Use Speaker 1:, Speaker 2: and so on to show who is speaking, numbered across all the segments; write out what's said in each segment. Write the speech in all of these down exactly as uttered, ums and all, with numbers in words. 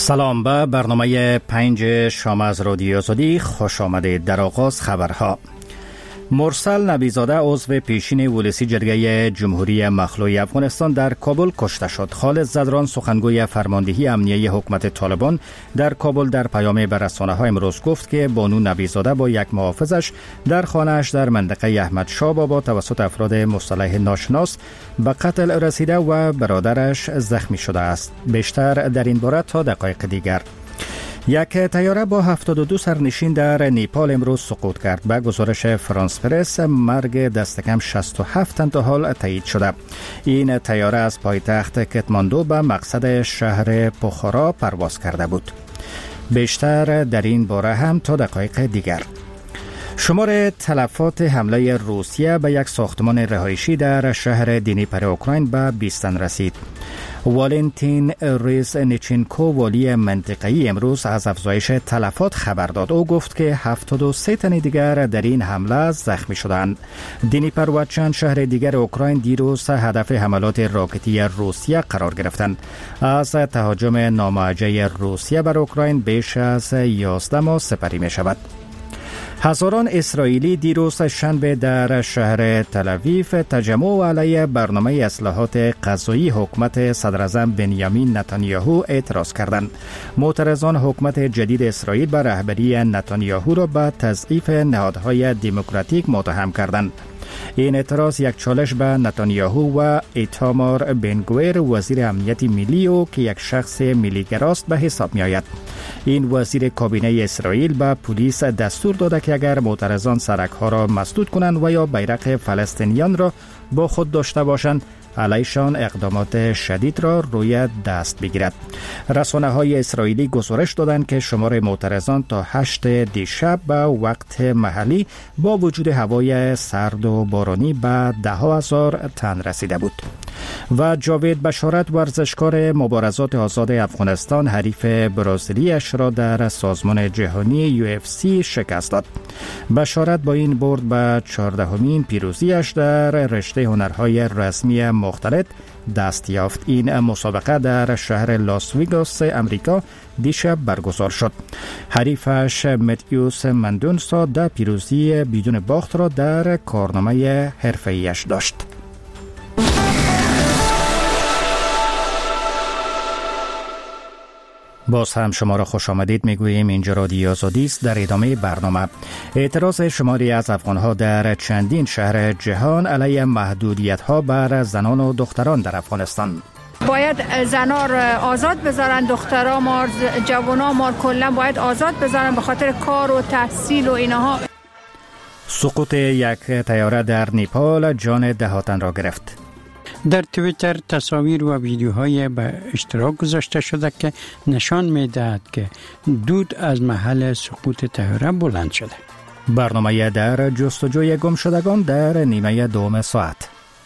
Speaker 1: سلام، به برنامه پنج شام از رادیو آزادی خوش آمدید. در آغاز خبرها. مرسل نبیزاده عضو پیشین ولسی جرگه جمهوری مخلوع افغانستان در کابل کشته شد. خالد زدران سخنگوی فرماندهی امنیه حکومت طالبان در کابل در پیام به رسانه‌ها امروز گفت که بانو نبیزاده با یک محافظش در خانه‌اش در منطقه احمد شاه بابا توسط افراد مسلح ناشناس به قتل رسیده و برادرش زخمی شده است. بیشتر در این باره تا دقایق دیگر. یک طیاره با هفتاد و دو سرنشین در نیپال امروز سقوط کرد. به گزارش فرانس پرس مرگ دست کم شصت و هفت تن تا حال تایید شده. این طیاره از پایتخت کتماندو به مقصد شهر پوخارا پرواز کرده بود. بیشتر در این باره هم تا دقایق دیگر. شمار تلفات حمله روسیه به یک ساختمان رهایشی در شهر دنیپر اوکراین به بیست تن رسید. والنتین ریزنیچنکو والی منطقه‌ای امروز از افزایش تلفات خبر داد. او گفت که هفتاد و سه تن دیگر در این حمله زخمی شدند. دنیپر و چند شهر دیگر اوکراین دیروز هدف حملات راکتی روسیه قرار گرفتند. از تهاجم ناموجه روسیه بر اوکراین بیش از یازده ماه سپری می شود. هزاران اسرائیلی دیروز شنبه در شهر تل‌آویو تجمع علیه برنامه اصلاحات غذایی حکومت صدراعظم بنیامین نتانیاهو اعتراض کردند. معترضان حکومت جدید اسرائیل به رهبری نتانیاهو را به تضعیف نهادهای دموکراتیک متهم کردند. این اعتراض یک چالش به نتانیاهو و ایتامار بنگویر وزیر امنیت ملی او که یک شخص ملیگراست به حساب می آید. این وزیر کابینه اسرائیل به پلیس دستور داده که اگر معترضان سرک ها را مسدود کنند و یا بیرق فلسطینیان را با خود داشته باشند علیشان اقدامات شدید را روی دست بگیرد. رسانه های اسرائیلی گزارش دادند که شمار معترضان تا هشت دیشب به وقت محلی با وجود هوای سرد و بارانی به ده ها هزار تن رسیده بود. و جاوید بشارت ورزشکار مبارزات آزاد افغانستان حریف برزیلی‌اش را در سازمان جهانی یو اف سی شکست داد. بشارت با این برد به چهاردهمین پیروزیش در رشته هنرهای رسمی مختلط دست یافت. این مسابقه در شهر لاس ویگاس امریکا دیشب برگزار شد. حریفش متیوس مندونسا در پیروزی بدون باخت را در کارنامه حرفه‌ایش داشت. باز هم شما را خوش آمدید میگوییم. اینجا رادیو آزادی است. در ادامه برنامه اعتراض شماری از افغانها در چندین شهر جهان علیه محدودیت‌ها بر زنان و دختران در افغانستان.
Speaker 2: باید زنا را آزاد بذارن، دخترها ما جوانا ما کلا باید آزاد بذارن به خاطر کار و تحصیل و اینها.
Speaker 1: سقوط یک طیاره در نیپال جان ده ها تن را گرفت.
Speaker 3: در توییتر تصاویر و ویدیوهای به اشتراک گذاشته شده که نشان می‌دهد که دود از محل سقوط طیاره بلند شده.
Speaker 1: برنامه در جستجوی گم شدگان در نیمه دوم ساعت.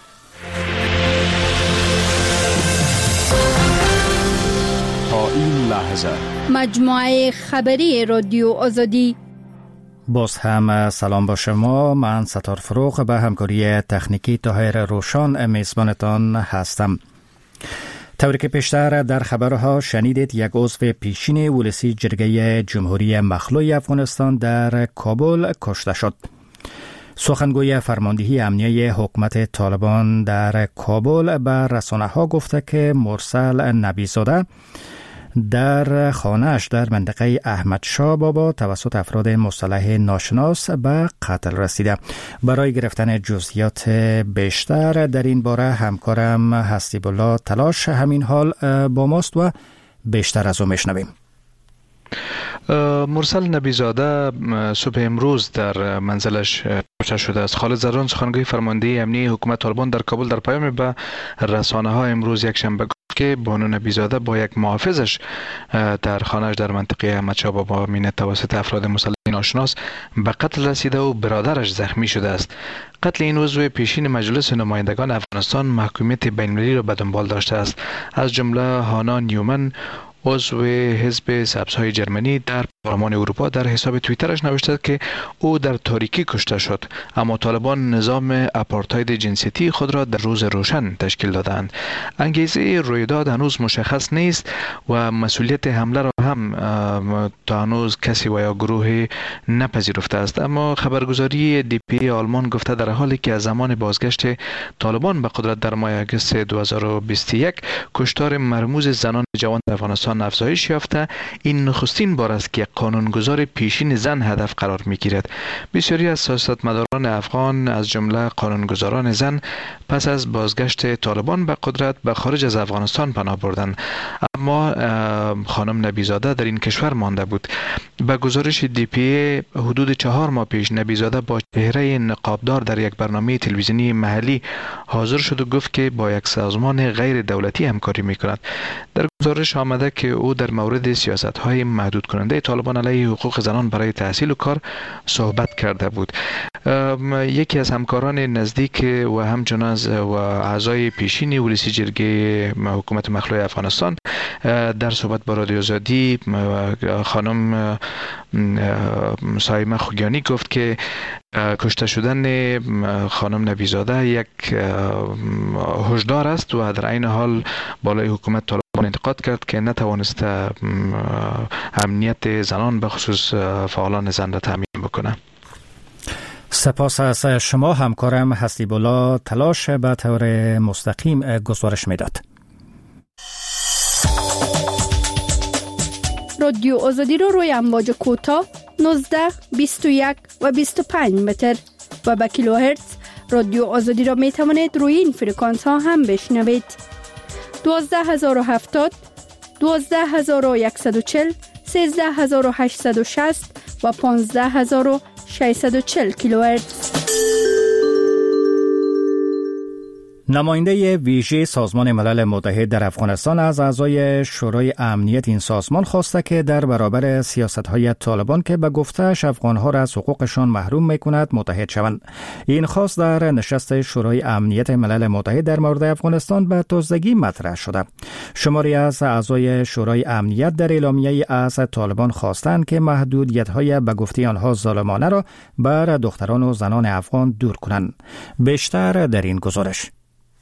Speaker 4: تا این لحظه
Speaker 2: مجموعه خبری رادیو آزادی.
Speaker 1: باز هم سلام با شما. من ستار فروغ به همکاری تکنیکی طاهر روشان میزبانتان هستم. طوری که پیشتر در خبرها شنیدید، یک عضو پیشین ولسی جرگه جمهوری مخلوع افغانستان در کابل کشته شد. سخنگوی فرماندهی امنیه حکومت طالبان در کابل به رسانه‌ها گفته که مرسل نبیزاده در خانه‌اش در منطقه احمد شاه بابا توسط افراد مسلح ناشناس به قتل رسیده. برای گرفتن جزئیات بیشتر در این باره همکارم حسیب الله تلاش همین حال با ماست و بیشتر از او میشنویم.
Speaker 5: مرسل نبیزاده صبح امروز در منزلش کشته شده است. خالد زدران سخنگوی فرماندهی امنیه حکومت طالبان در کابل در پیام به رسانه ها امروز یک شنبه که بانو نبیزاده با یک محافظش در خانه‌اش در منطقه احمد شاه بابا مینه توسط افراد مسلح ناشناس به قتل رسیده و برادرش زخمی شده است. قتل این عضو پیشین مجلس نمایندگان افغانستان محکومیت بین‌المللی را به دنبال داشته است. از جمله هانا نیومن عضو حزب سبزهای جرمنی در پارلمان اروپا در حساب توییترش نوشته که او در تاریکی کشته شد، اما طالبان نظام آپارتاید جنسیتی خود را در روز روشن تشکیل دادند. انگیزه رویداد هنوز مشخص نیست و مسئولیت حمله را هم تا هنوز کسی و یا گروه نپذیرفته است، اما خبرگزاری دی پی آلمان گفته در حالی که از زمان بازگشت طالبان به قدرت در ماه آگوست دو هزار و بیست و یک کشتار مرموز زنان جوان در افغانستان افزایش یافته، این نخستین بار است که قانونگذار پیشین زن هدف قرار می‌گیرد. بسیاری از سیاستمداران افغان از جمله قانونگذاران زن پس از بازگشت طالبان به قدرت به خارج از افغانستان پناه بردند، اما خانم نبیزاده در این کشور مانده بود. به گزارش دی پی حدود چهار ماه پیش نبیزاده با چهره نقابدار در یک برنامه تلویزیونی محلی حاضر شد و گفت که با یک سازمان غیر دولتی همکاری می‌کند. در گزارش آمده که او در مورد سیاست‌های محدود کننده طالبان علیه حقوق زنان برای تحصیل و کار صحبت کرده بود. یکی از همکاران نزدیک و همچنان و اعضای پیشین ولسی جرگه حکومت مخلوع افغانستان در صحبت با رادیو آزادی خانم سایمه خوگیانی گفت که کشته شدن خانم نبیزاده یک هشدار است و در عین حال بالای حکومت طالبان انتقاد کرد که نتوانسته امنیت زنان به خصوص فعالان زن را تامین بکنه.
Speaker 1: سپاس از شما همکارم حسیب الله تلاش به طور مستقیم گزارش میداد.
Speaker 6: رادیو آزادی رو روی امواج کوتاه نوزده، بیست و یک و بیست و پنج متر و به کیلوهرتز رادیو آزادی را می توانید روی این فرکانس ها هم بشنوید. دوازده هزار و هفتاد، دوازده هزار و صد و چهل، سیزده هزار و هشتصد و شصت و پانزده هزار و ششصد و چهل کیلوهرتز.
Speaker 1: نماینده ویژه سازمان ملل متحد در افغانستان از اعضای شورای امنیت این سازمان خواسته که در برابر سیاست‌های طالبان که به گفته‌اش افغان‌ها را از حقوقشان محروم می‌کند متحد شوند. این خواست در نشست شورای امنیت ملل متحد در مورد افغانستان به تازگی مطرح شده. شماری از اعضای شورای امنیت در اعلامیه از طالبان خواستند که محدودیت‌های به گفته آنها ظالمانه را بر دختران و زنان افغان دور کنند. بیشتر در این گزارش.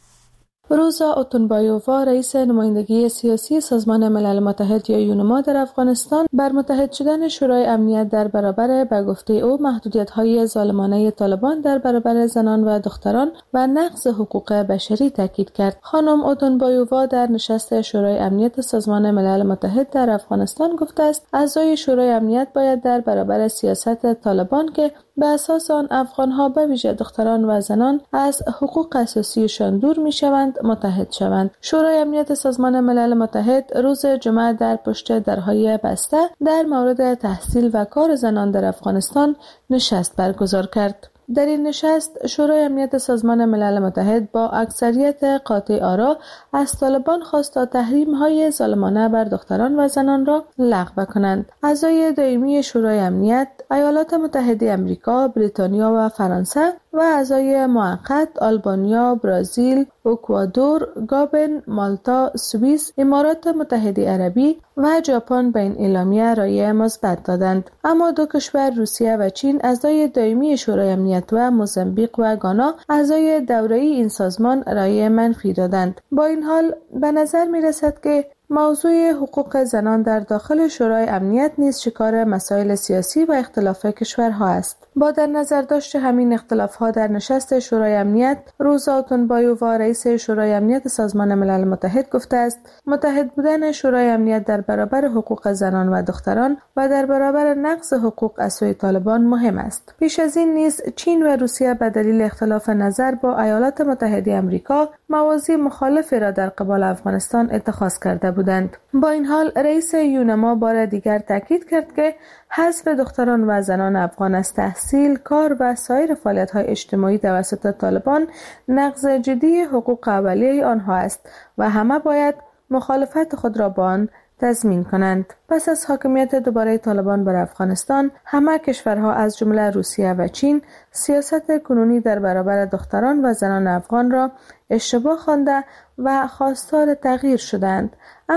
Speaker 7: روزا اوتونبایووا رئیس نمایندگی سیاسی سازمان ملل متحد یا یونما در افغانستان بر متحد شدن شورای امنیت در برابر به گفته او محدودیت‌های ظالمانه طالبان در برابر زنان و دختران و نقض حقوق بشری تاکید کرد. خانم اوتونبایووا در نشست شورای امنیت سازمان ملل متحد در افغانستان گفته است اعضای شورای امنیت باید در برابر سیاست طالبان که به اساس آن افغان‌ها به ویژه دختران و زنان از حقوق اساسیشان دور می‌شوند متحد شوند. شورای امنیت سازمان ملل متحد روز جمعه در پشت درهای بسته در مورد تحصیل و کار زنان در افغانستان نشست برگزار کرد. در این نشست شورای امنیت سازمان ملل متحد با اکثریت قاطع آرا از طالبان خواست تا تحریم‌های ظالمانه بر دختران و زنان را لغو کنند. اعضای دائمی شورای امنیت ایالات متحده آمریکا، بریتانیا و فرانسه و اعضای موقت آلبانیا، برزیل، اکوادور، گابن، مالتا، سوئیس، امارات متحده عربی و ژاپن به این اعلامیه رأی مثبت دادند. اما دو کشور روسیه و چین اعضای دائمی شورای امنیت و موزامبیق و گانا اعضای دوره‌ای این سازمان رأی منفی دادند. با این حال به نظر می‌رسد که موضوع حقوق زنان در داخل شورای امنیت نیز شکار مسائل سیاسی و اختلاف کشورها است. با در نظر داشت همین اختلاف‌ها در نشست شورای امنیت، روزا اوتونبایووا رئیس شورای امنیت سازمان ملل متحد گفته است متحد بودن شورای امنیت در برابر حقوق زنان و دختران و در برابر نقض حقوق از سوی طالبان مهم است. پیش از این نیز چین و روسیه به دلیل اختلاف نظر با ایالات متحده آمریکا مواضع مخالفی را در قبال افغانستان اتخاذ کرده بودند. با این حال رئیس یونما بار دیگر تاکید کرد که حذف دختران و زنان افغان از تحصیل، کار و سایر فعالیت‌های اجتماعی توسط طالبان نقض جدی حقوق اولیه آنها است و همه باید مخالفت خود را با آن تضمین کنند. پس از حاکمیت دوباره طالبان بر افغانستان، همه کشورها از جمله روسیه و چین سیاست کنونی در برابر دختران و زنان افغان را اشتباه خوانده و خواستار تغییر شدند. اما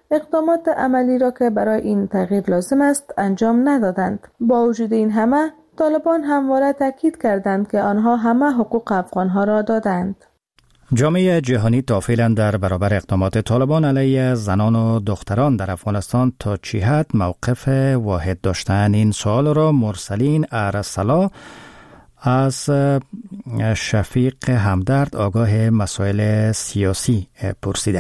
Speaker 7: اقدامات عملی را که برای این تغییر لازم است انجام ندادند. با وجود این همه طالبان همواره تاکید کردند که آنها همه حقوق افغانها را دادند.
Speaker 1: جامعه جهانی تا فعلا در برابر اقدامات طالبان علیه زنان و دختران در افغانستان تا چه حد موقف واحد داشتن؟ این سوال را مرسلین ارسلا از شفیق همدرد آگاه مسائل سیاسی پرسیده.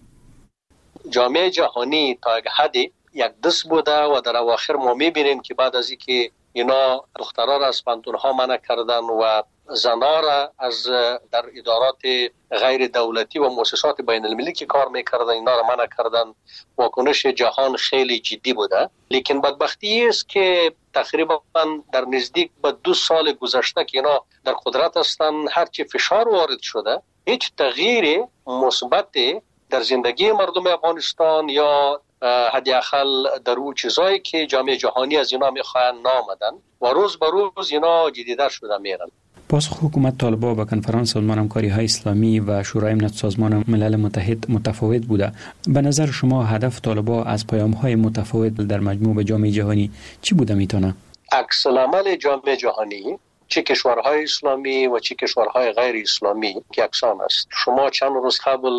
Speaker 8: جامعه جهانی تا یک حدی یک دست بوده و در اواخر ما میبینیم که بعد از اینکه اینا دخترها را از پانتونها منع کردن و زنها را از در ادارات غیر دولتی و مؤسسات بین المللی که کار میکردن اینا را منع کردن، واکنش جهان خیلی جدی بوده. لیکن بدبختی است که تقریبا در نزدیک به دو سال گذشته که اینا در قدرت هستن، هرچی فشار وارد شده هیچ تغییر مثبت در زندگی مردم افغانستان یا حداقل در اون چیزایی که جامعه جهانی از اینا میخواهند نامدن و روز به روز اینا جدیدتر شده میرن.
Speaker 9: پاسخ حکومت طالبان به کنفرانس سازمان همکاری های اسلامی و شورای امنیت سازمان ملل متحد متفاوت بوده. به نظر شما هدف طالبان از پیام های متفاوت در مجموع به جامعه جهانی چی بوده میتونه؟
Speaker 8: عکس العمل جامعه جهانی چه کشورهای اسلامی و چه کشورهای غیر اسلامی که یکسان است. شما چند روز قبل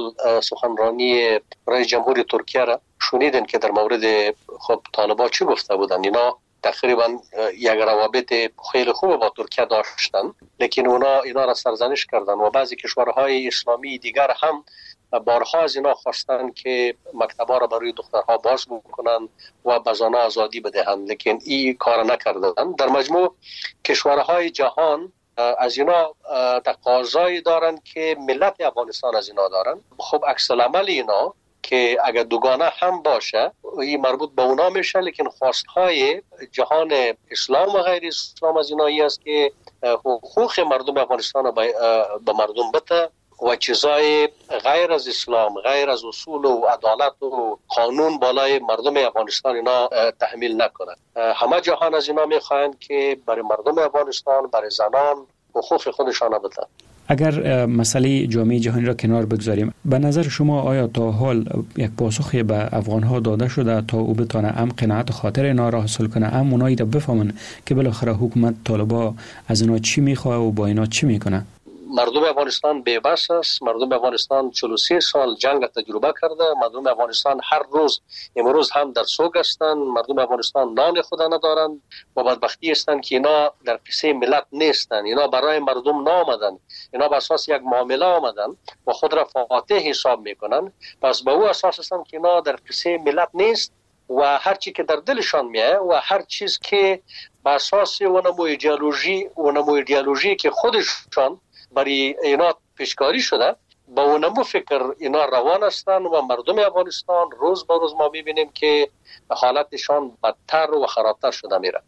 Speaker 8: سخنرانی رئیس جمهور ترکیه را شنیدن که در مورد خب طالبان چی گفته بودن. اینا تقریبا یک روابط خیلی خوب با ترکیه داشتن، لیکن اونا اینا را سرزنش کردن و بعضی کشورهای اسلامی دیگر هم بارها از اینا خواستن که مکتبا را برای دخترها باز بکنن و به زنها آزادی بدهند، لیکن این کار نکردن. در مجموع کشورهای جهان از اینا تقاضایی دارن که ملت افغانستان از اینا دارن. خب عکس العمل اینا که اگر دوگانه هم باشه این مربوط به اونا میشه، لیکن خواستهای جهان اسلام و غیر اسلام از اینایی است که حقوق مردم افغانستان را به مردم بده و چیزای غیر از اسلام، غیر از اصول و عدالت و قانون بالای مردم افغانستان اینا تحمیل نکنند. همه جهان از اینا میخواهند که برای مردم افغانستان، برای زنان حقوق خودشان بده.
Speaker 9: اگر مسئله جامعه جهانی را کنار بگذاریم، به نظر شما آیا تا حال یک پاسخی به افغانها داده شده تا او بتونه ام قناعت خاطر اینا را حاصل کنه، ام اونایی را بفهمن که بالاخره حکومت طالبان از اینا چی میخواه و با اینا چی میکنه؟
Speaker 8: مردم افغانستان بی‌بس است. مردم افغانستان چهل و سه سال جنگ تجربه کرده. مردم افغانستان هر روز امروز هم در سوگ هستند. مردم افغانستان نان خود ندارند و بدبختی هستند که اینا در قصه ملت نیستند. اینا برای مردم نامدن، اینا بر اساس یک معامله آمدن و خود را فاتح حساب میکنن. پس به او اساس هستند که اینا در قصه ملت نیست و هر چی که در دلشان میاد و هر چیز که بر اساس اونمو ایدئولوژی اونمو ایدئولوژی که خودشان برای اینا پیشکاری شده با اونمو فکر اینا روان هستند و مردم افغانستان روز به روز ما میبینیم که حالتشان بدتر و خرابتر شده میره.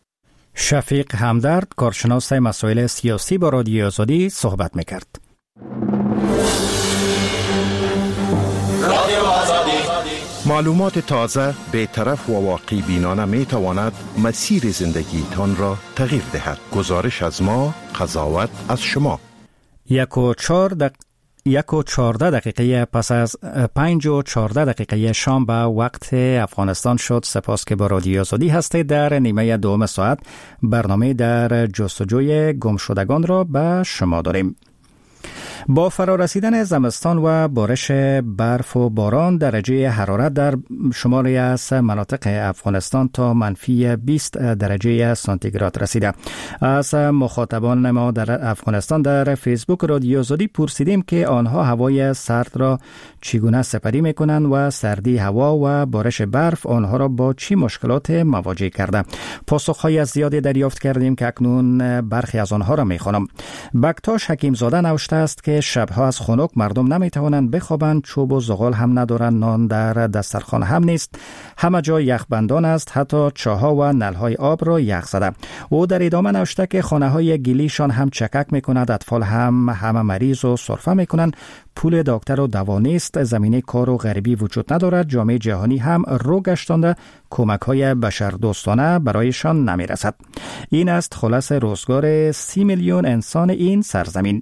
Speaker 1: شفیق همدرد، کارشناس مسائل سیاسی، با رادیو آزادی صحبت میکرد.
Speaker 10: رادیو آزادی معلومات تازه، بی‌طرف و واقعی بینانه می تواند مسیر زندگی تان را تغییر دهد. گزارش از ما، قضاوت از شما.
Speaker 1: یک و چهار دق... یک و چهارده دقیقه پس از پنج و چهارده دقیقه شام به وقت افغانستان شد. سپاس که با رادیو آزادی هستید. در نیمه دوم ساعت برنامه در جستجوی گمشدگان را به شما داریم. با فرارسیدن زمستان و بارش برف و باران، درجه حرارت در شماری از مناطق افغانستان تا منفی بیست درجه سانتیگراد رسیده. از مخاطبان ما در افغانستان در فیسبوک رادیو آزادی پرسیدیم که آنها هوای سرد را چگونه سپری میکنند و سردی هوا و بارش برف آنها را با چی مشکلات مواجه کرده. پاسخهای زیادی دریافت کردیم که اکنون برخی از آنها را میخوانم. بکتاش حکیم زاده نوشته است که شبها از خنک مردم نمیتوانند بخوابند، چوب و زغال هم ندارند، نان در دسترخوان هم نیست، همه جا یخبندان است، حتی چاها و نلهای آب را یخ زده. او در ادامه نوشته که خانه های گلیشان هم چکک میکند، اطفال هم همه مریض و سرفه میکنند، پول دکتر و دوا نیست، زمینه کار و غریبی وجود ندارد، جامعه جهانی هم رو گشتانده کمک های بشردوستانه برایشان نمیرسد. این است خلاص روزگار سی میلیون انسان این سرزمین.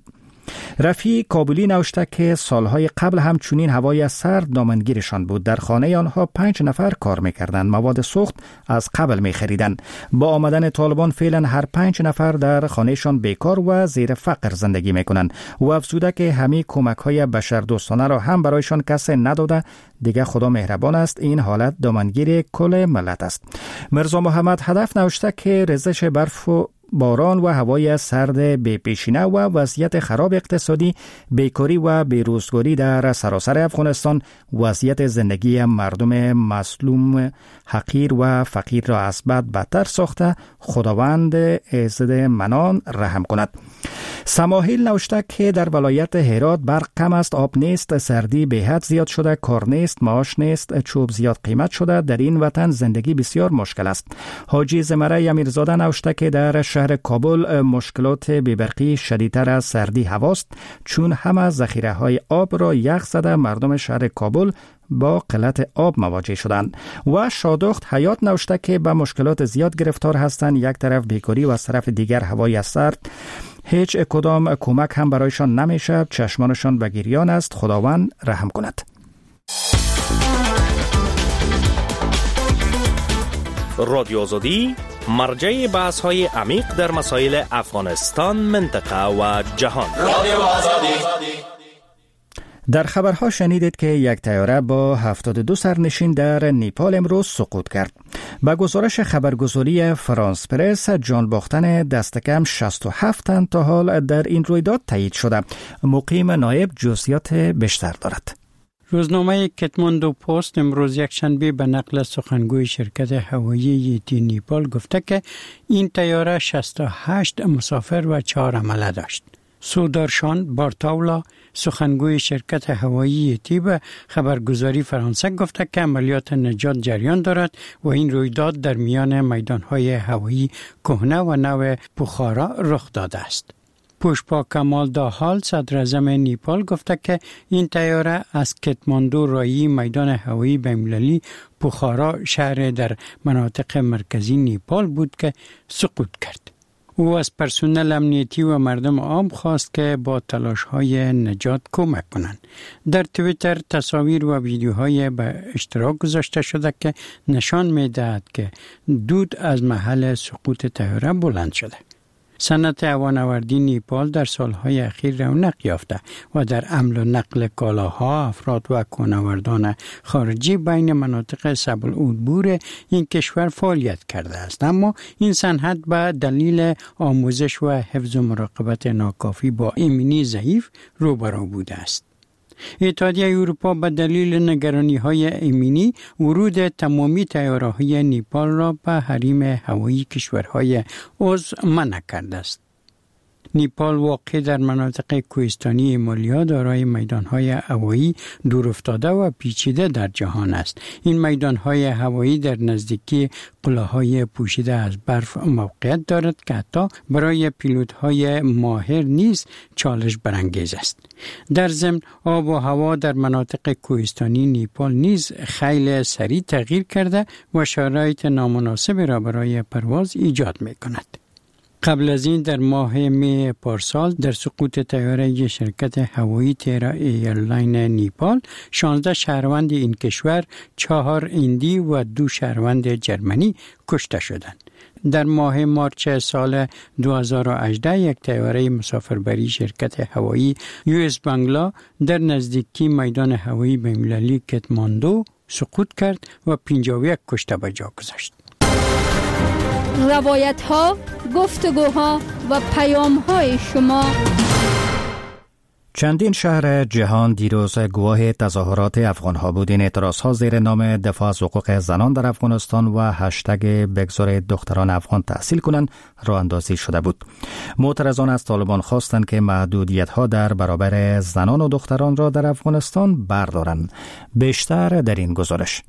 Speaker 1: رفیع کابلی نوشته که سالهای قبل همچنین هوای سرد دامنگیرشان بود. در خانه آنها پنج نفر کار میکردند. مواد سوخت از قبل میخریدند. با آمدن طالبان فعلا هر پنج نفر در خانهشان بیکار و زیر فقر زندگی میکنند. و افزوده که همه کمک های بشردوستانه را هم برایشان کسی نداده. دیگه خدا مهربان است. این حالت دامنگیر کل ملت است. مرزا محمد هدف نوشته که ریزش برف و باران و هوای سرد بی پیشینه و وضعیت خراب اقتصادی، بیکاری و بیروزگاری در سراسر افغانستان وضعیت زندگی مردم مظلوم، حقیر و فقیر را از بد بدتر ساخته. خداوند عزت منان رحم کند. سماحیل نوشته که در ولایت هرات برق کم است، آب نیست، سردی به حد زیاد شده، کار نیست، معاش نیست، چوب زیاد قیمت شده. در این وطن زندگی بسیار مشکل است. حاجی زمره امیرزاده نوشته که در شهر کابل مشکلات بی‌برقی شدیدتر از سردی هواست، چون همه ذخیره های آب را یخ زده. مردم شهر کابل با قلت آب مواجه شدند. و شادخت حیات نوشته که به مشکلات زیاد گرفتار هستند. یک طرف بیکاری و از طرف دیگر هوای سرد. هیچ کدام کمک هم برایشان نمیشه. چشمانشان به گریان است. خداوند رحم کند.
Speaker 11: رادیو آزادی مرجع بحث های عمیق در مسائل افغانستان، منطقه و جهان. رادیو آزادی.
Speaker 1: در خبرها شنیدید که یک طیاره با هفتاد و دو سرنشین در نیپال امروز سقوط کرد. با گزارش خبرگزاری فرانس پرس، جان باختن دست کم شصت و هفت تن تا حال در این رویداد تایید شده. مقیم نایب جزئیات بیشتر دارد.
Speaker 3: روزنامه کتماندو پست امروز یک شنبه به نقل سخنگوی شرکت هوایی یتی نیپال گفته که این طیاره شصت و هشت مسافر و چهار عمله داشت. سودارشان بارتاولا سخنگوی شرکت هوایی یتی به خبرگزاری فرانسه گفته که عملیات نجات جریان دارد و این رویداد در میان میدانهای هوایی کهنه و نو بخارا رخ داده است. پوشپا کمال داحال صدر اعظم نیپال گفته که این طیاره از کتماندو رایی میدان هوایی بین‌المللی بخارا شهر در مناطق مرکزی نیپال بود که سقوط کرد. او از پرسنل امنیتی و مردم عام خواست که با تلاش‌های نجات کمک کنند. در توییتر تصاویر و ویدیوهای به اشتراک گذاشته شده که نشان می‌دهد که دود از محل سقوط طیاره بلند شده. صنعت هوانوردی نیپال در سالهای اخیر رونق یافته و در حمل و نقل کالاها، افراد و کوهنوردان خارجی بین مناطق سبل‌العبور این کشور فعالیت کرده است. اما این صنعت به دلیل آموزش و حفظ و مراقبت ناکافی با ایمنی ضعیف روبرو بوده است. اتحادیه اروپا به دلیل نگرانی‌های ایمنی ورود تمامی طیاره‌های نیپال را به حریم هوایی کشورهای عضو منع کرده است. نیپال واقع در مناطق کوهستانی هیمالیا دارای میدان‌های هوایی دورافتاده و پیچیده در جهان است. این میدان‌های هوایی در نزدیکی قله‌های پوشیده از برف موقعیت دارد که حتی برای پیلوت‌های ماهر نیز چالش برانگیز است. در ضمن آب و هوا در مناطق کوهستانی نیپال نیز خیلی سریع تغییر کرده و شرایط نامناسبی را برای پرواز ایجاد می‌کند. قبل از این در ماه می پارسال در سقوط طیاره شرکت هوایی تیرا ایرلاین نیپال شانزده شهروند این کشور، چهار هندی و دو شهروند جرمنی کشته شدند. در ماه مارچ سال دو هزار و هجده یک طیاره مسافربری شرکت هوایی یو اس بنگلا در نزدیکی میدان هوایی بین‌المللی کتماندو سقوط کرد و پنجاه و یک کشته به جا گذاشت.
Speaker 6: روایت ها، گفتگوها و پیام های شما.
Speaker 1: چندین شهر جهان دیروز گواه تظاهرات افغان‌ها بود. این اعتراض‌ها زیر نام دفاع از حقوق زنان در افغانستان و هشتگ بگذارید دختران افغان تحصیل کنند راه اندازی شده بود. معترضان از طالبان خواستند که محدودیت‌ها در برابر زنان و دختران را در افغانستان بردارند. بیشتر در این گزارش.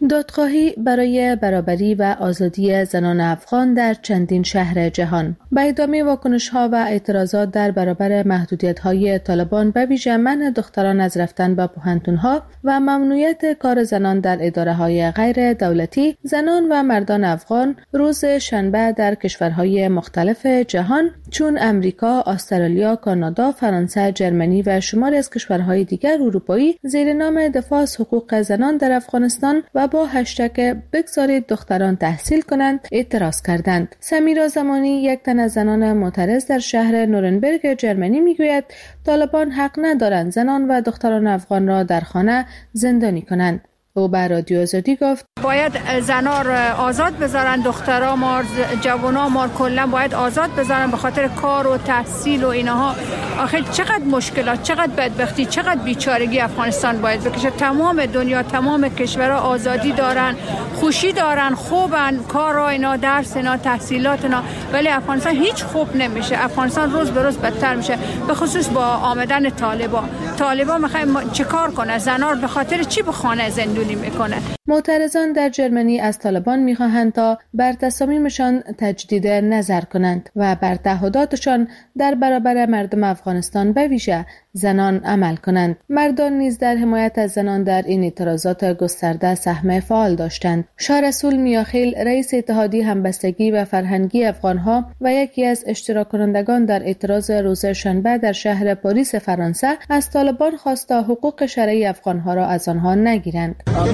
Speaker 7: دادخواهی برای برابری و آزادی زنان افغان در چندین شهر جهان. به ادامه واکنش‌ها و اعتراضات در برابر محدودیت‌های طالبان به ویژه منع دختران از رفتن به پوهنتون‌ها و ممنوعیت کار زنان در اداره‌های غیر دولتی، زنان و مردان افغان روز شنبه در کشورهای مختلف جهان چون امریکا، استرالیا، کانادا، فرانسه، جرمنی و شماری از کشورهای دیگر اروپایی زیر نام دفاع از حقوق زنان در افغانستان و با هشتگ بگذارید دختران تحصیل کنند اعتراض کردند. سمیرا زمانی، یک تن از زنان معترض در شهر نورنبرگ جرمنی میگوید طالبان حق ندارند زنان و دختران افغان را در خانه زندانی کنند. او به رادیو آزادی گفت
Speaker 2: باید زنا را آزاد بذارن، دخترها ما، جوانا ما کلا باید آزاد بذارن به خاطر کار و تحصیل و اینها. آخه چقدر مشکلات، چقدر بدبختی، چقدر بیچارگی افغانستان باید بکشه. تمام دنیا، تمام کشورها آزادی دارن، خوشی دارن، خوبن، کار و اینا، درس اینا، تحصیلات اینا، ولی افغانستان هیچ خوب نمیشه. افغانستان روز به روز بدتر میشه، به خصوص با آمدن طالبان. طالبان میخواد چیکار کنه؟ زنا به خاطر چی به خانه زندانی میکنه؟
Speaker 7: معترضان در جرمنی از طالبان میخواهند تا بر تصامیمشان تجدید نظر کنند و بر تعهداتشان در برابر مردم افغانستان به ویژه زنان عمل کنند. مردان نیز در حمایت از زنان در این اعتراضات گسترده سهم فعال داشتند. شاه رسول میاخیل، رئیس اتحادیه همبستگی و فرهنگی افغانها و یکی از اشتراک کنندگان در اعتراض روز شنبه در شهر پاریس فرانسه، از طالبان خواست تا حقوق شرعی افغانها را از آنها نگیرند.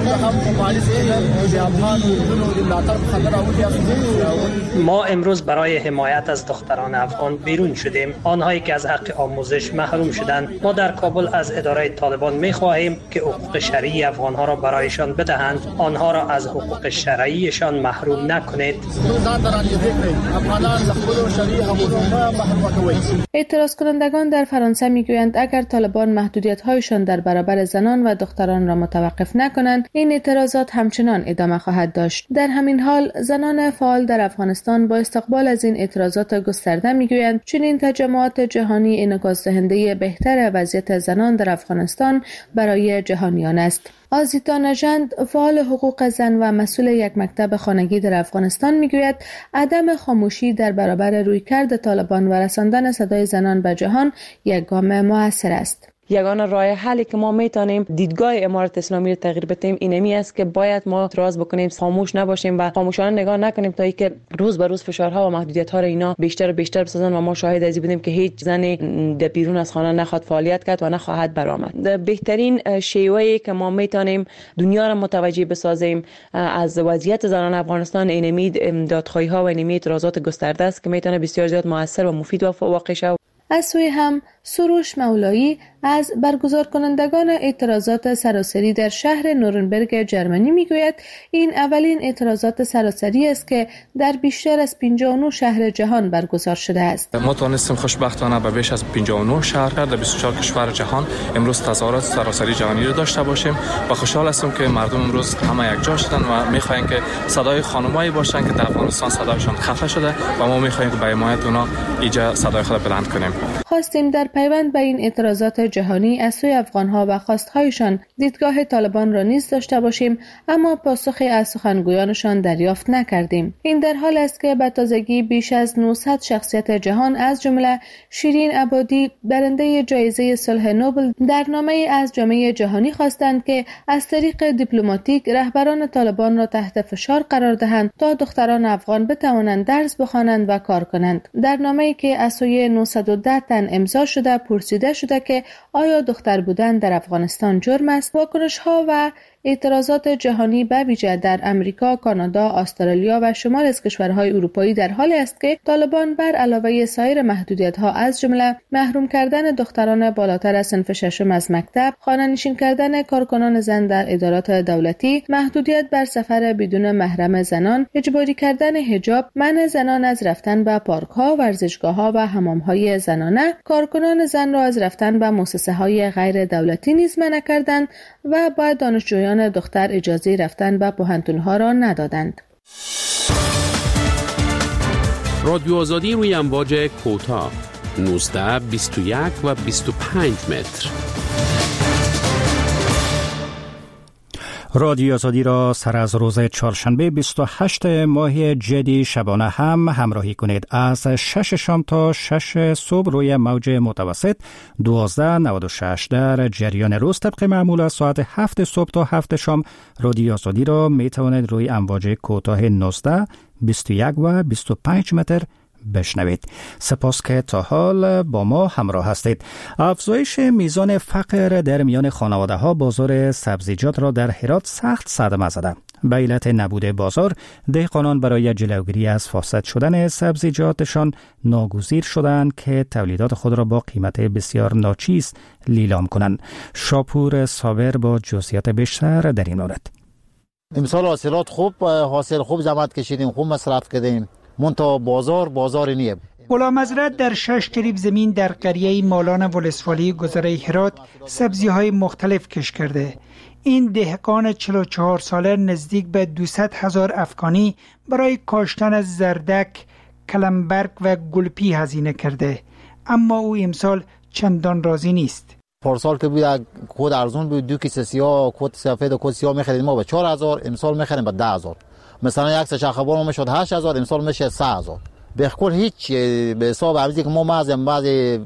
Speaker 12: ما امروز برای حمایت از دختران افغان بیرون شدیم، آنهایی که از حق آموزش محروم شدند. ما در کابل از اداره طالبان می خواهیم که حقوق شرعی افغانها را برایشان بدهند، آنها را از حقوق شرعیشان محروم نکنید.
Speaker 7: اعتراض کنندگان در فرانسه میگویند اگر طالبان محدودیت‌هایشان در برابر زنان و دختران را متوقف نکنند، این اعتراضات همچنان ادامه خواهد داشت. در همین حال زنان فعال در افغانستان با استقبال از این اعتراضات گسترده میگویند چنین تجمعات جهانی انعکاس دهنده بهتر وضعیت زنان در افغانستان برای جهانیان است. آزیتا نژند، فعال حقوق زن و مسئول یک مکتب خانگی در افغانستان میگوید عدم خاموشی در برابر رویکرد طالبان و رساندن صدای زنان به جهان یک گام موثر است.
Speaker 13: یگانه راه حلی که ما میتونیم دیدگاه امارت اسلامی رو تغییر بدیم اینمی است که باید ما اعتراض بکنیم، خاموش نباشیم و خاموشانه نگاه نکنیم تا اینکه روز به روز فشارها و محدودیت‌ها رو اینا بیشتر و بیشتر بسازن و ما شاهد از این بودیم که هیچ زنی در بیرون از خانه نخواد فعالیت کرد و نخواهد برآمد. بهترین شیوهی که ما میتونیم دنیا رو متوجه بسازیم از وضعیت زنان افغانستان اینمی دادخواهی‌ها و اینمی اعتراضات گسترده است که میتونه بسیار زیاد موثر و مفید و واقع شود.
Speaker 7: از سوی هم سروش مولایی از برگزار کنندگان اعتراضات سراسری در شهر نورنبرگ جرمنی میگوید این اولین اعتراضات سراسری است که در بیشتر از پنجاه و نه شهر جهان برگزار شده است.
Speaker 14: ما توانستیم خوشبختانه به بیش از پنجاه و نه شهر در بیست و چهار کشور جهان امروز تظاهرات سراسری جهانی رو داشته باشیم و خوشحال هستیم که مردم امروز همه یک جا شدن و میخواین که صدای خانمایی باشن که در افغانستان صدایشان خفه شده و ما میخوایم که به حمایت اونا اینجا صدای خود بلند کنیم.
Speaker 7: خواستیم در پیوند به این اعتراضات جهانی از سوی افغانها و خواستهایشان دیدگاه طالبان را نیز داشته باشیم، اما پاسخی از سخنگویانشان دریافت نکردیم. این در حال است که به تازگی بیش از نهصد شخصیت جهان از جمله شیرین عبادی برنده جایزه صلح نوبل در نامه‌ای از جامعه جهانی خواستند که از طریق دیپلماتیک رهبران طالبان را تحت فشار قرار دهند تا دختران افغان بتوانند درس بخوانند و کار کنند. در نامه‌ای که از سوی نهصد و ده تن امضا شده پرسیده شده که آیا دختر بودن در افغانستان جرم است؟ واکنش‌ها و اعتراضات جهانی به ویژه در امریکا، کانادا، استرالیا و شمال از کشورهای اروپایی در حالی است که طالبان بر علاوه سایر محدودیت‌ها از جمله محروم کردن دختران بالاتر از صنف ششم از مکتب، خانه‌نشین کردن کارکنان زن در ادارات دولتی، محدودیت بر سفر بدون محرم زنان، اجباری کردن حجاب، منع زنان از رفتن به پارک‌ها، ورزشگاه‌ها و حمام‌های زنانه، کارکنان زن را از رفتن به مؤسسه‌های غیر دولتی نیز منع کردند و باید دانشجویان دختر اجازه رفتن به پوهنتون‌ها را ندادند.
Speaker 15: رادیو آزادی روی امواج کوتاه نوزده، بیست و یک و بیست و پنج متر.
Speaker 1: رادیو آزادی را سر از روز چهارشنبه بیست و هشتم ماه جدی شبانه هم همراهی کنید. از شش شام تا شش صبح روی موج متوسط دوازده نود و شش در جریان روز طبق معمول از ساعت هفت صبح تا هفت شام رادیو آزادی را می توانید روی امواج کوتاه نوزده، بیست و یک و بیست و پنج متر بشنوید. سپاس که تا حال با ما همراه هستید. افزایش میزان فقر در میان خانواده ها بازار سبزیجات را در هرات سخت صدمه زده. به علت نبود بازار، دهقانان برای جلوگیری از فاسد شدن سبزیجاتشان ناگزیر شدند که تولیدات خود را با قیمت بسیار ناچیز لیلام کنند. شاپور صابر با جزئیات بیشتر در این مورد.
Speaker 16: امسال حاصلات خوب حاصل خوب زحمت کشیدیم، خوب مصرف کردیم. منتها بازار بازار نیه.
Speaker 17: غلام حضرت در شش کریب زمین در قریه مالان ولسوالی گذره هرات سبزی های مختلف کش کرده. این دهقان چهل و چهار ساله نزدیک به دویست هزار افغانی برای کاشتن زردک، کلمبرگ و گلپی هزینه کرده، اما او امسال چندان راضی نیست.
Speaker 16: پارسال که بود کود ارزون بود، دو کیسه سیاه کود سفید و کود سیاه می‌خریدیم ما به چهار هزار، امسال می‌خریم به ده هزار. مثلا یک سه خبر میشد هشت هزار، امسال میشه سه هزار. به کل هیچ به حساب عوضی که ما مازم بعضی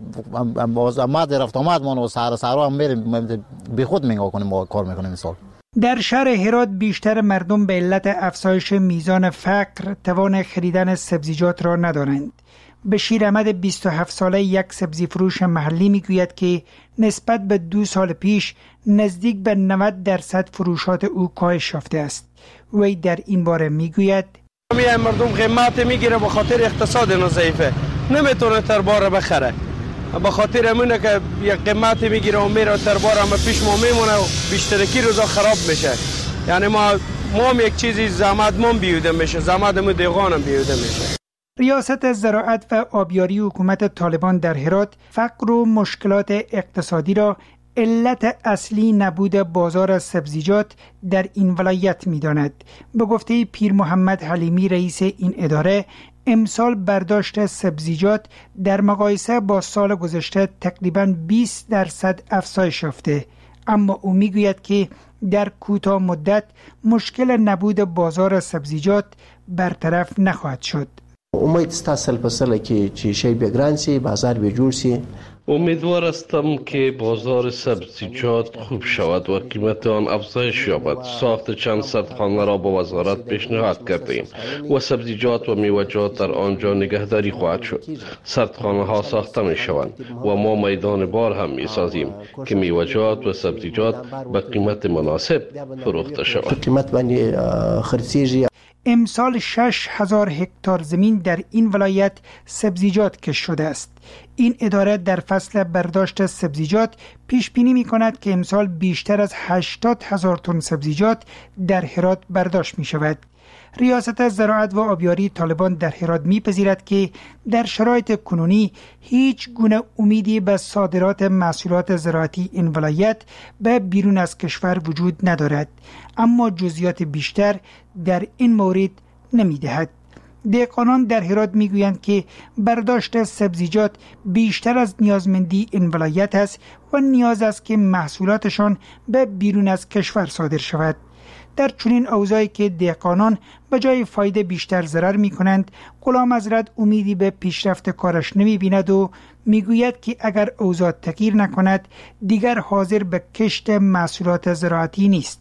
Speaker 16: ماده رفت آمد ما و سر سر هم میریم به خود میگا کنیم ما کار میکنیم امسال.
Speaker 17: در شهر هرات بیشتر مردم به علت افزایش میزان فقر توان خریدن سبزیجات را ندارند. بشیر احمد بیست و هفت ساله یک سبزی فروش محلی میگوید که نسبت به دو سال پیش نزدیک به نود درصد فروشات او کاهش یافته است. وی در این باره میگوید
Speaker 18: میای مردم قیمت میگیره به خاطر اقتصاد ضعیفه، نمیتونه تربار بخره، به خاطر همونه که یک قیمت میگیره و میره تربار هم پیش ما میمونه و بیشترکی روزا خراب میشه. یعنی ما ما هم یک چیزی زحمت ما بیوده میشه، زحمت ما دیگان هم بیوده میشه.
Speaker 17: ریاست زراعت و آبیاری حکومت طالبان در هرات فقر و مشکلات اقتصادی را علت اصلی نبود بازار سبزیجات در این ولایت می‌داند. به گفته پیر محمد حلیمی رئیس این اداره، امسال برداشت سبزیجات در مقایسه با سال گذشته تقریباً بیست درصد افزایش یافته، اما او میگوید که در کوتاه مدت مشکل نبود بازار سبزیجات برطرف نخواهد شد.
Speaker 19: امید است سال په سال کې چې شی به ګران سي، بازار به جوړ سي.
Speaker 20: امیدوار هستم که بازار سبزیجات خوب شود و قیمت آن افزایش یابد. ساخت چند صد خانه را با وزارت پیشنهاد کردیم و سبزیجات و میوه‌جات در آنجا نگهداری خواهد شد. صدخانه ها ساخته می شوند و ما میدان بار هم می سازیم که میوه‌جات و سبزیجات به قیمت مناسب فروخته شود.
Speaker 19: قیمت باندې خرڅیږي.
Speaker 17: امسال شش هزار هکتار زمین در این ولایت سبزیجات کش شده است. این اداره در فصل برداشت سبزیجات پیش بینی می کند که امسال بیشتر از هشتاد هزار تن سبزیجات در هرات برداشت می شود. ریاست زراعت و آبیاری طالبان در هرات می‌پذیرد که در شرایط کنونی هیچ گونه امیدی به صادرات محصولات زراعتی این ولایت به بیرون از کشور وجود ندارد، اما جزئیات بیشتر در این مورد نمی‌دهد. دهقانان در هرات میگویند که برداشت سبزیجات بیشتر از نیازمندی این ولایت است و نیاز است که محصولاتشان به بیرون از کشور صادر شود. در چنین اوضاعی که دهقانان به جای فایده بیشتر ضرر می کنند، غلام حضرت امیدی به پیشرفت کارش نمی بیند و می گوید که اگر اوضاع تغییر نکند دیگر حاضر به کشت محصولات زراعتی نیست.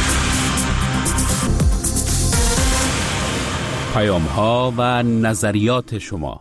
Speaker 15: پیام ها و نظریات شما.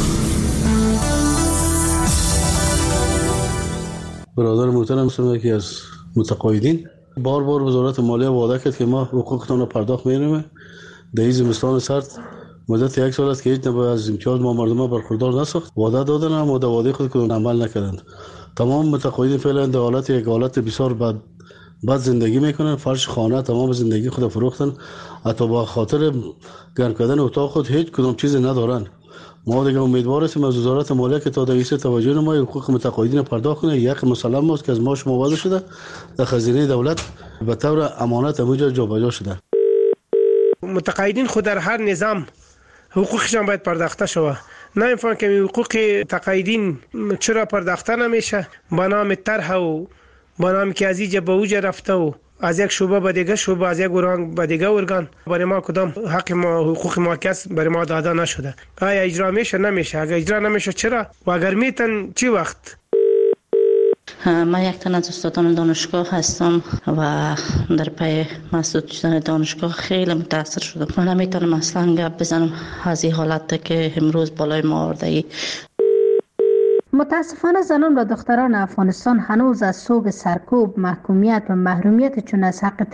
Speaker 21: برادر محترم هستم، یکی از متقاعدین. بار بار وزارت مالیه وعده کرد که ما حقوقتون رو پرداخت می‌کنیم. در این زمستان سرد مدت یک سال است که هیچ نوع از امتیاز ما مردم برخوردار نساخت. وعده دادن اما در وعده خود کدوم عمل نکردند. تمام متقاعدین فعلا در حالت یک حالت بسیار بد بد زندگی میکنن. فرش خانه تمام زندگی خود فروختن، حتی با خاطر گرم کردن اتاق خود هیچ کدوم چیز ندارن. ما دیگه امیدوار هستیم از وزارت مالیه که تا دیگه توجه ما حقوق متقاعدین پرداخت کنه. یک مسلم است که از ماش مواظب شده در خزینه دولت به طور امانت همونجا جابجا شده.
Speaker 18: متقاعدین خود در هر نظام حقوقشان باید پرداخته شود. نه اینفان که حقوق تقاعدین چرا پرداخته نمیشه؟ با نام طرح و با نام که از اینجا به اوجا رفته و
Speaker 4: از یک شعبه به دیگه شعبه، از یک ارگان به دیگه ارگان برای ما کدام حق ما حقوق ما کس برای ما داده نشده. آیا اجرا میشه؟ نمیشه. اگر اجرا نمیشه چرا؟ و اگر میتن چی وقت؟
Speaker 22: من یک تن از استادان دانشگاه هستم و در پی مسدود شدن دانشگاه خیلی متاثر شدم. من نمیتونم اصلا گپ بزنم از این حالت که امروز بالای ما آورده ای.
Speaker 23: متاسفانه زنان و دختران افغانستان هنوز از سوگ سرکوب، محکومیت و محرومیت چون از حق